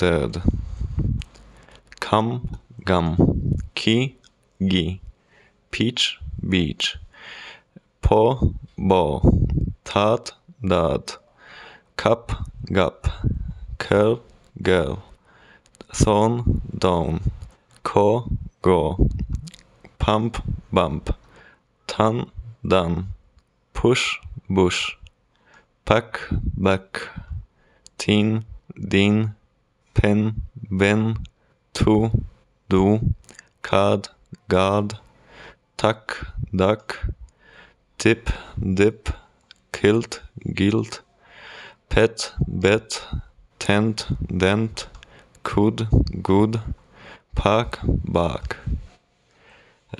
dead. Come, gum, key, gi, peach, beach, po, bo, tat, dad, cup, gup, curl, girl, thorn, down, ko, go, pump, bump, ton, done, push, bush, pack, back, teen, dean, pen, ben, to, do, card, guard, tuck, duck, tip, dip, kilt, guilt, pet, bet, tent, dent, could, good, park, bark.